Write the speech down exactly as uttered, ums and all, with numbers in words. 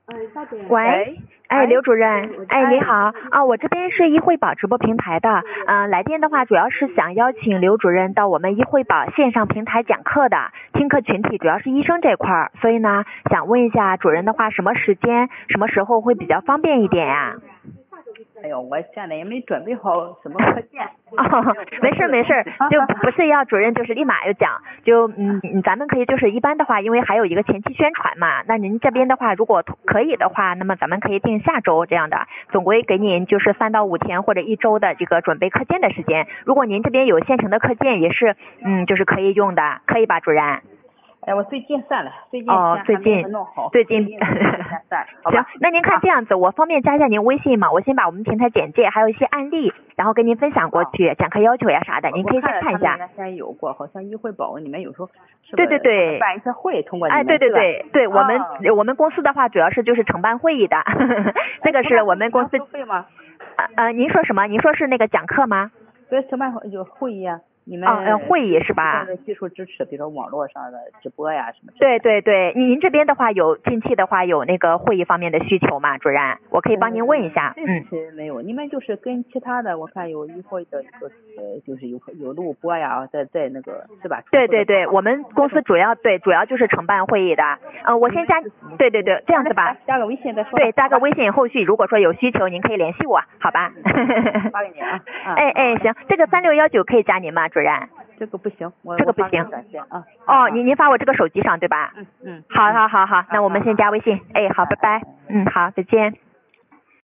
喂，哎，刘主任，哎，你好啊，我这边是医惠宝直播平台的，嗯、呃，来电的话主要是想邀请刘主任到我们医惠宝线上平台讲课的，听课群体主要是医生这块儿，所以呢，想问一下主任的话，什么时间、什么时候会比较方便一点呀？ 哎呦，我现在也没准备好什么课件。 哦，没事没事，就不是要主任就是立马就讲，就嗯嗯，咱们可以就是一般的话，因为还有一个前期宣传嘛，那您这边的话，如果可以的话，那么咱们可以定下周这样的，总归给您就是三到五天或者一周的这个准备课件的时间。如果您这边有现成的课件，也是嗯就是可以用的，可以吧，主任？ 哎，我最近算了，最近哦，最近弄好， 最近行， 那您看这样子，我方便加一下您微信吗？我先把我们平台简介还有一些案例，然后跟您分享过去，讲课要求呀啥的，您可以先看一下。 原先有过，好像医惠宝里面有时候对对对， 办一些会通过你们， 哎，对对对对，我们我们公司的话主要是就是承办会议的，这个是我们公司。 收费吗？ 呃呃，您说什么？您说是那个讲课吗？ 对，承办有会议啊。你们哦，呃，会议是吧？ 技术支持，比如说网络上的直播呀什么。 对对对，您这边的话有近期的话有那个会议方面的需求吗，主任？我可以帮您问一下。 嗯，其实没有，你们就是跟其他的，我看有医会的一个呃，就是有有录播呀，在在那个是吧？ 对对对，我们公司主要对主要就是承办会议的。嗯、呃，我先加，对对对，这样子吧。 加个微信再说。 对，加个微信，后续如果说有需求，您可以联系我，好吧？ 发给你啊。 哎哎，行，这个三六幺九可以加您吗，主任？ 这个不行，我这个不行啊。 哦，您您发我这个手机上对吧？ 嗯嗯。 好好好好，那我们先加微信。哎，好，拜拜。嗯，好，再见。